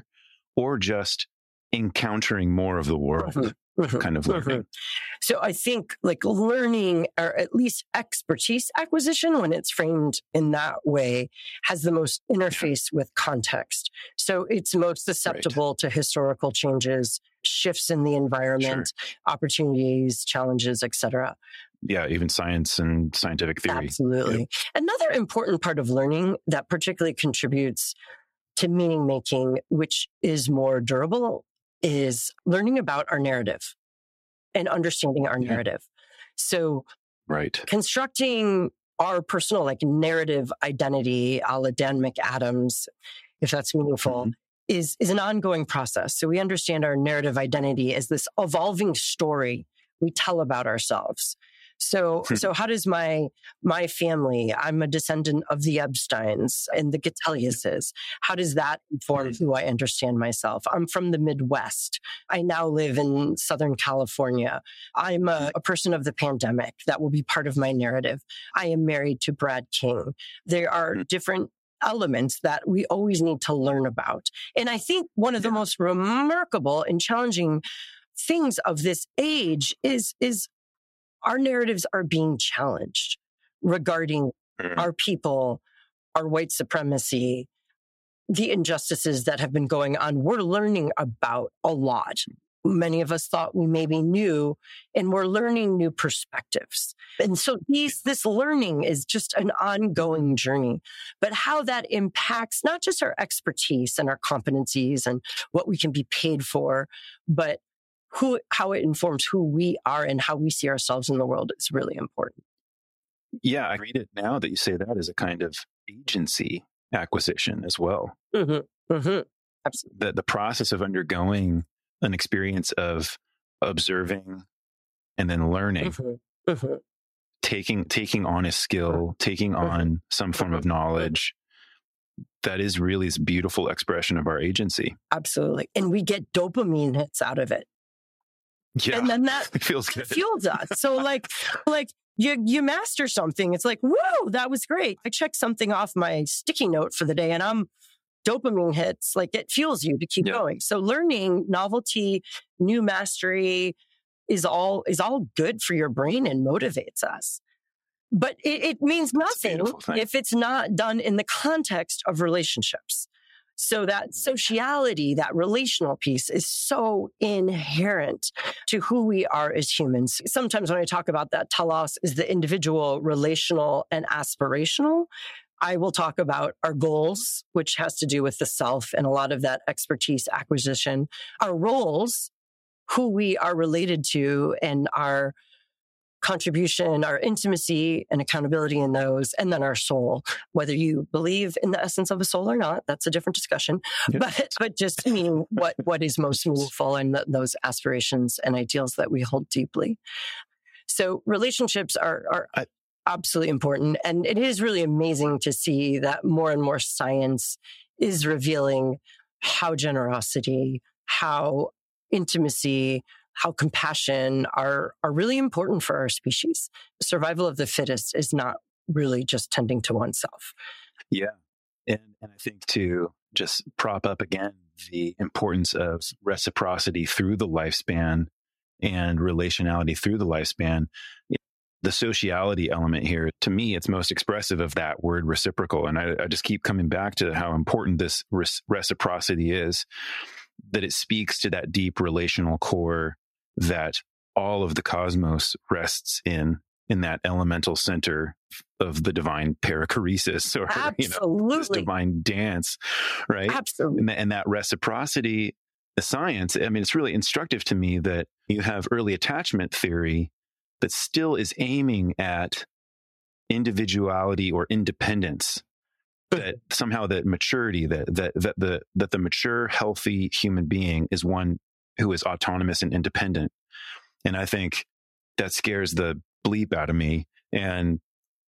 just encountering more of the world. Kind of learning. So I think like learning, or at least expertise acquisition, when it's framed in that way, has the most interface with context. So it's most susceptible to historical changes, shifts in the environment, opportunities, challenges, etc. Yeah, even science and scientific theory. Absolutely. Yep. Another important part of learning that particularly contributes to meaning making, which is more durable, is learning about our narrative and understanding our narrative. So constructing our personal narrative identity, a la Dan McAdams, if that's meaningful, is an ongoing process. So we understand our narrative identity as this evolving story we tell about ourselves. So how does my family, I'm a descendant of the Epsteins and the Geteliuses, how does that inform who I understand myself? I'm from the Midwest. I now live in Southern California. I'm a person of the pandemic. That will be part of my narrative. I am married to Brad King. There are different elements that we always need to learn about. And I think one of the most remarkable and challenging things of this age is our narratives are being challenged regarding our people, our white supremacy, the injustices that have been going on, we're learning about a lot. Many of us thought we maybe knew, and we're learning new perspectives. And so this learning is just an ongoing journey, but how that impacts not just our expertise and our competencies and what we can be paid for, but how it informs who we are and how we see ourselves in the world is really important. Yeah, I read it now that you say that as a kind of agency acquisition as well. Mm-hmm. Mm-hmm. Absolutely. The process of undergoing an experience of observing and then learning, mm-hmm. Mm-hmm. taking on a skill, taking on some form of knowledge, that is really this beautiful expression of our agency. Absolutely. And we get dopamine hits out of it. Yeah. And then that feels good. Fuels us. So like you master something. It's like, whoa, that was great. I checked something off my sticky note for the day and I'm dopamine hits, like it fuels you to keep going. So learning, novelty, new mastery is all good for your brain and motivates us. But it means nothing if it's not done in the context of relationships. So that sociality, that relational piece is so inherent to who we are as humans. Sometimes when I talk about that, telos is the individual, relational, and aspirational. I will talk about our goals, which has to do with the self and a lot of that expertise acquisition, our roles, who we are related to, and our contribution, our intimacy and accountability in those, and then our soul. Whether you believe in the essence of a soul or not, that's a different discussion. Yeah. But just meaning what is most meaningful and those aspirations and ideals that we hold deeply. So relationships are absolutely important. And it is really amazing to see that more and more science is revealing how generosity, how intimacy, how compassion are really important for our species. Survival of the fittest is not really just tending to oneself. Yeah. And I think to just prop up again the importance of reciprocity through the lifespan and relationality through the lifespan, the sociality element here, to me, it's most expressive of that word reciprocal. And I just keep coming back to how important this reciprocity is, that it speaks to that deep relational core that all of the cosmos rests in that elemental center of the divine perichoresis, or this divine dance, right? Absolutely. And that reciprocity, the science, I mean, it's really instructive to me that you have early attachment theory that still is aiming at individuality or independence, that somehow that maturity, that the mature, healthy human being is one who is autonomous and independent. And I think that scares the bleep out of me. And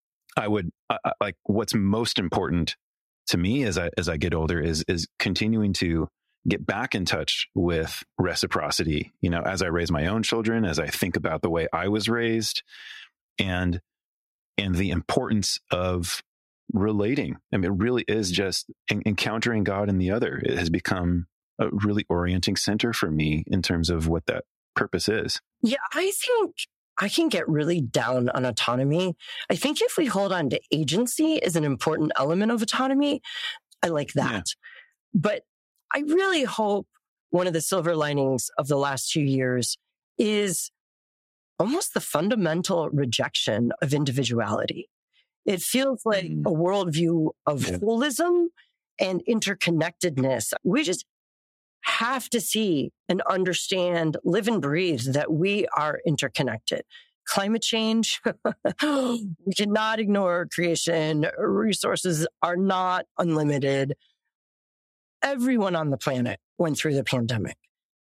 I would like, what's most important to me as I get older is continuing to get back in touch with reciprocity, as I raise my own children, as I think about the way I was raised, and the importance of relating. I mean, it really is just encountering God in the other. It has become a really orienting center for me in terms of what that purpose is. Yeah, I think I can get really down on autonomy. I think if we hold on to agency as an important element of autonomy, I like that. Yeah. But I really hope one of the silver linings of the last 2 years is almost the fundamental rejection of individuality. It feels like a worldview of holism and interconnectedness. We just have to see and understand, live and breathe that we are interconnected. Climate change, we cannot ignore creation. Resources are not unlimited. Everyone on the planet went through the pandemic.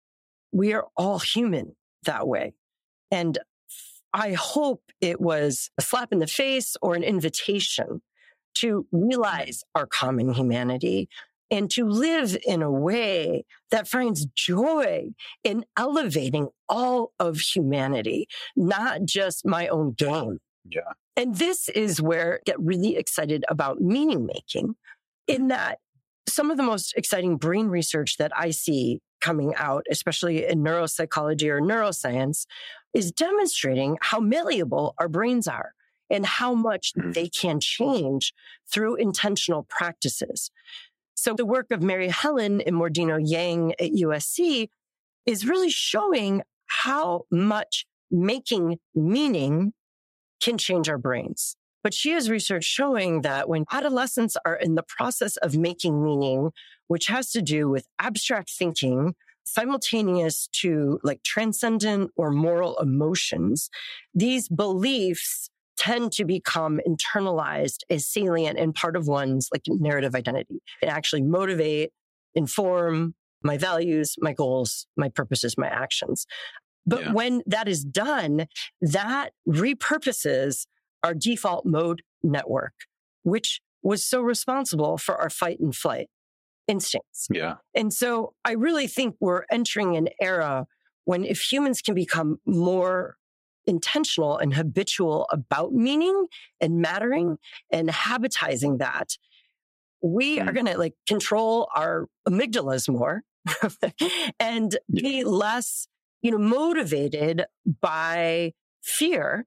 We are all human that way. And I hope it was a slap in the face or an invitation to realize our common humanity and to live in a way that finds joy in elevating all of humanity, not just my own gain. Yeah. And this is where I get really excited about meaning making, in that some of the most exciting brain research that I see coming out, especially in neuropsychology or neuroscience, is demonstrating how malleable our brains are and how much they can change through intentional practices. So the work of Mary Helen and Mordino Yang at USC is really showing how much making meaning can change our brains. But she has research showing that when adolescents are in the process of making meaning, which has to do with abstract thinking, simultaneous to like transcendent or moral emotions, these beliefs tend to become internalized as salient and part of one's like narrative identity. It actually motivate, inform my values, my goals, my purposes, my actions. But when that is done, that repurposes our default mode network, which was so responsible for our fight and flight instincts. Yeah. And so I really think we're entering an era when if humans can become more intentional and habitual about meaning and mattering and habitizing that, we are going to like control our amygdalas more and be less, motivated by fear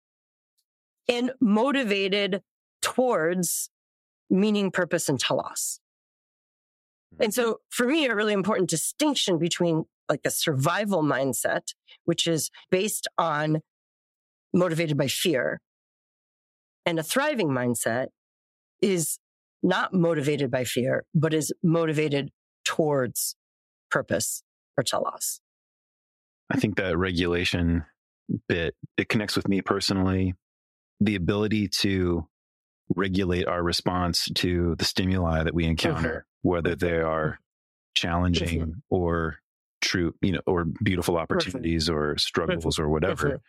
and motivated towards meaning, purpose, and telos. And so for me, a really important distinction between like a survival mindset, which is based on motivated by fear, and a thriving mindset is not motivated by fear, but is motivated towards purpose or telos. I think that regulation bit, it connects with me personally. The ability to regulate our response to the stimuli that we encounter, whether they are challenging or true, or beautiful opportunities or struggles or whatever.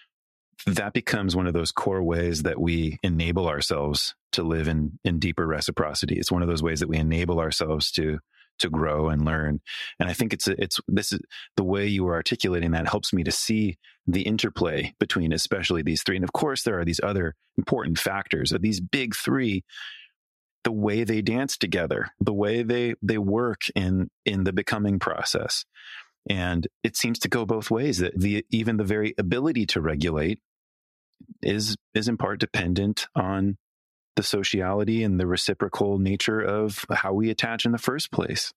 That becomes one of those core ways that we enable ourselves to live in deeper reciprocity. It's one of those ways that we enable ourselves to grow and learn. And I think this is the way you were articulating that helps me to see the interplay between especially these three. And of course, there are these other important factors of these big three, the way they dance together, the way they work in the becoming process. And it seems to go both ways, that even the very ability to regulate is in part dependent on the sociality and the reciprocal nature of how we attach in the first place.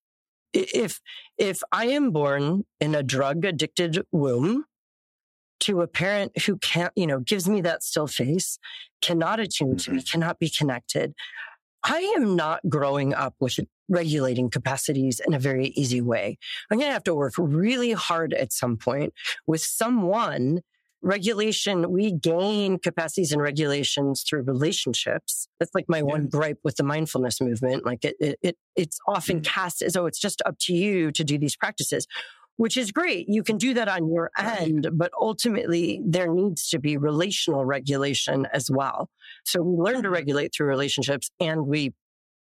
If I am born in a drug addicted womb to a parent who can't, gives me that still face, cannot attune to me, cannot be connected, I am not growing up with regulating capacities in a very easy way. I'm going to have to work really hard at some point with someone. Regulation, we gain capacities and regulations through relationships. That's like my one gripe with the mindfulness movement. Like it's often cast as though it's just up to you to do these practices, which is great. You can do that on your end, but ultimately there needs to be relational regulation as well. So we learn to regulate through relationships, and we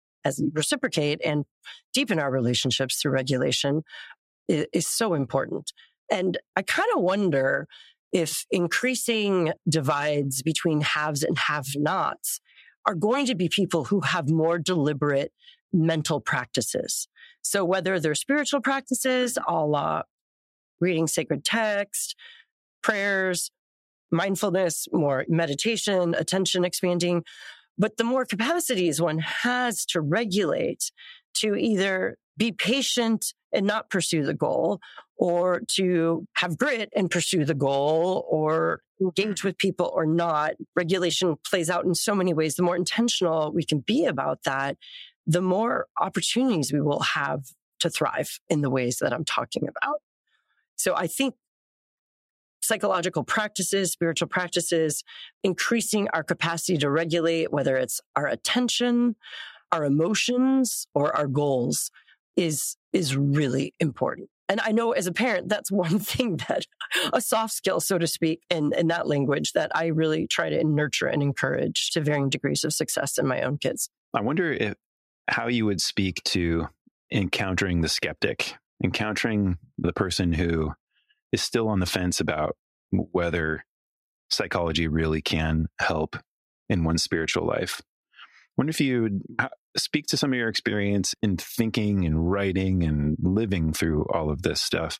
reciprocate and deepen our relationships through regulation is so important. And I kind of wonder if increasing divides between haves and have-nots are going to be people who have more deliberate mental practices. So whether they're spiritual practices, a la reading sacred text, prayers, mindfulness, more meditation, attention expanding, but the more capacities one has to regulate, to either be patient and not pursue the goal, or to have grit and pursue the goal, or engage with people or not. Regulation plays out in so many ways. The more intentional we can be about that, the more opportunities we will have to thrive in the ways that I'm talking about. So I think psychological practices, spiritual practices, increasing our capacity to regulate, whether it's our attention, our emotions, or our goals, is really important. And I know as a parent, that's one thing that a soft skill, so to speak, in that language that I really try to nurture and encourage to varying degrees of success in my own kids. I wonder how you would speak to encountering the skeptic, encountering the person who is still on the fence about whether psychology really can help in one's spiritual life. I wonder if you would speak to some of your experience in thinking and writing and living through all of this stuff.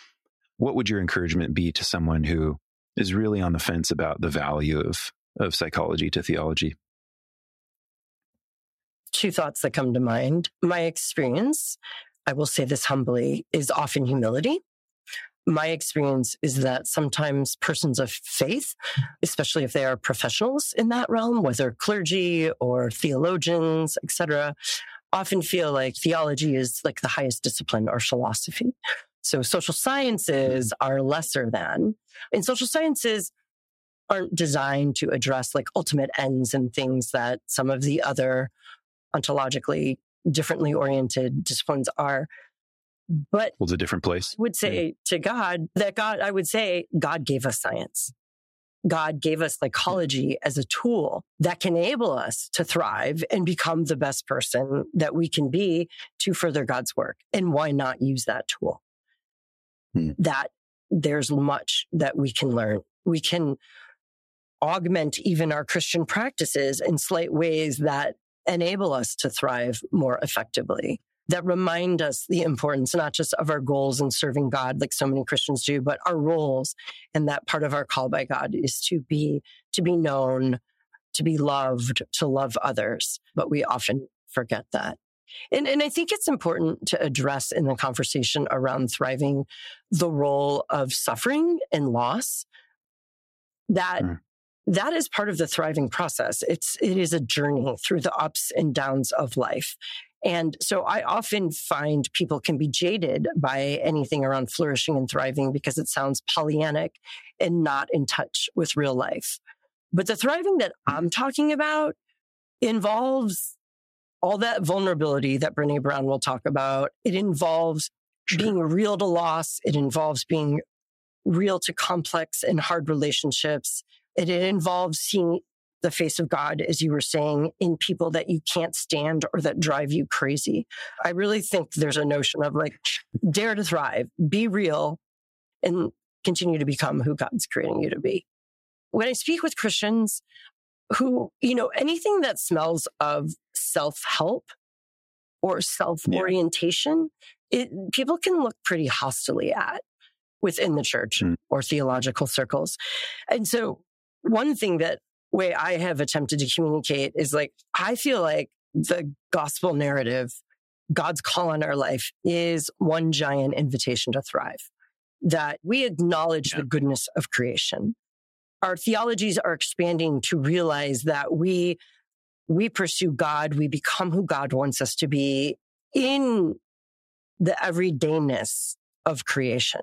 What would your encouragement be to someone who is really on the fence about the value of psychology to theology? two thoughts that come to mind. My experience, I will say this humbly, is often humility. My experience is that sometimes persons of faith, especially if they are professionals in that realm, whether clergy or theologians, etc., often feel like theology is like the highest discipline or philosophy. So social sciences are lesser than. And social sciences aren't designed to address like ultimate ends and things that some of the other ontologically differently oriented disciplines are. But holds a different place. I would say to God that God gave us science. God gave us psychology as a tool that can enable us to thrive and become the best person that we can be to further God's work. And why not use that tool? That there's much that we can learn. We can augment even our Christian practices in slight ways that enable us to thrive more effectively, that remind us the importance not just of our goals in serving God like so many Christians do, but our roles. And that part of our call by God is to be known, to be loved, to love others. But we often forget that. And I think it's important to address in the conversation around thriving the role of suffering and loss. That is part of the thriving process. It is a journey through the ups and downs of life. And so I often find people can be jaded by anything around flourishing and thriving because it sounds Pollyannic and not in touch with real life. But the thriving that I'm talking about involves all that vulnerability that Brené Brown will talk about. It involves being real to loss. It involves being real to complex and hard relationships. It involves seeing the face of God, as you were saying, in people that you can't stand or that drive you crazy. I really think there's a notion of like, dare to thrive, be real, and continue to become who God's creating you to be. When I speak with Christians who, anything that smells of self-help or self-orientation, people can look pretty hostilely at within the church or theological circles. And so one way I have attempted to communicate is like, I feel like the gospel narrative, God's call on our life, is one giant invitation to thrive, that we acknowledge the goodness of creation. Our theologies are expanding to realize that we pursue God, we become who God wants us to be in the everydayness of creation.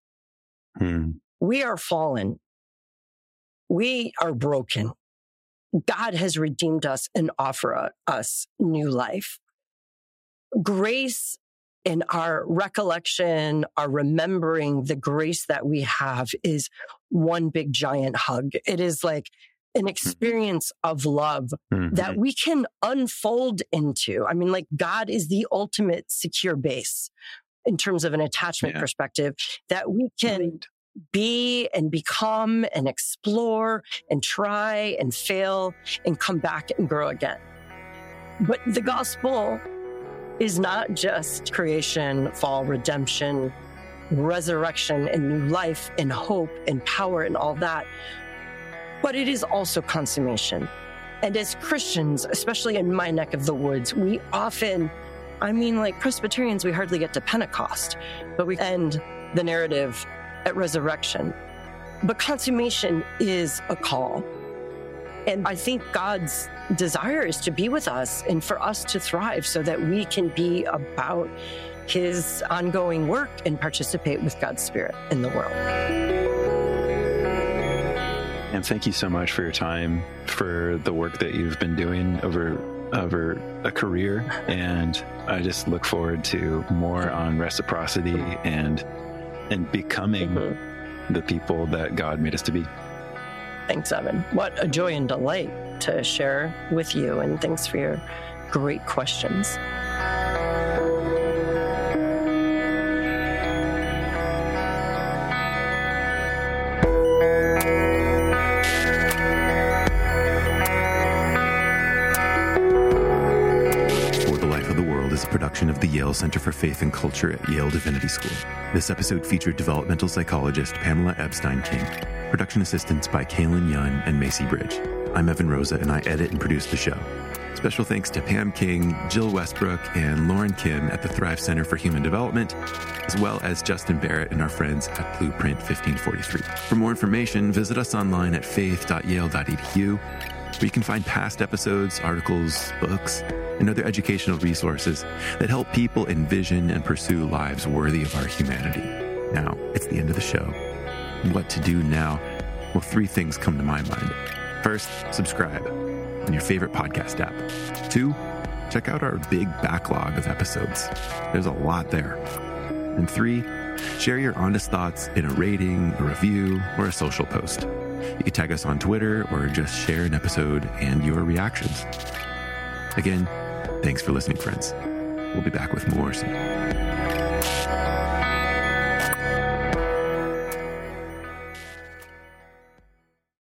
We are fallen. We are broken. God has redeemed us and offered us new life. Grace in our recollection, our remembering the grace that we have is one big giant hug. It is like an experience of love that we can unfold into. I mean, like God is the ultimate secure base in terms of an attachment perspective that we can be and become and explore and try and fail and come back and grow again. But the gospel is not just creation, fall, redemption, resurrection, and new life and hope and power and all that, but it is also consummation. And as Christians, especially in my neck of the woods, we often, like Presbyterians, we hardly get to Pentecost, but we end the narrative at resurrection. But consummation is a call. And I think God's desire is to be with us and for us to thrive so that we can be about his ongoing work and participate with God's Spirit in the world. And thank you so much for your time, for the work that you've been doing over a career. And I just look forward to more on reciprocity and becoming the people that God made us to be. Thanks, Evan. What a joy and delight to share with you. And thanks for your great questions. Is a production of the Yale Center for Faith and Culture at Yale Divinity School. This episode featured developmental psychologist Pamela Epstein-King, production assistance by Kaylin Yun and Macy Bridge. I'm Evan Rosa, and I edit and produce the show. Special thanks to Pam King, Jill Westbrook, and Lauren Kim at the Thrive Center for Human Development, as well as Justin Barrett and our friends at Blueprint 1543. For more information, visit us online at faith.yale.edu, where you can find past episodes, articles, books, and other educational resources that help people envision and pursue lives worthy of our humanity. Now, it's the end of the show. What to do now? Well, 3 things come to my mind. First, subscribe on your favorite podcast app. 2, check out our big backlog of episodes. There's a lot there. And 3, share your honest thoughts in a rating, a review, or a social post. You can tag us on Twitter or just share an episode and your reactions. Again, thanks for listening, friends. We'll be back with more soon.